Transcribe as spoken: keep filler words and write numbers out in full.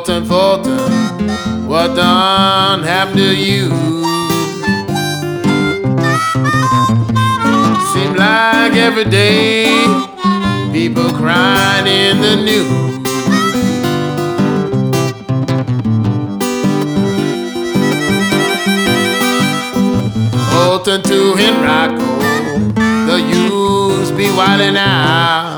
Fulton, Fulton, what done happened to you? Seems like every day people crying in the news. Fulton to Henrico, the youths be wildin' out.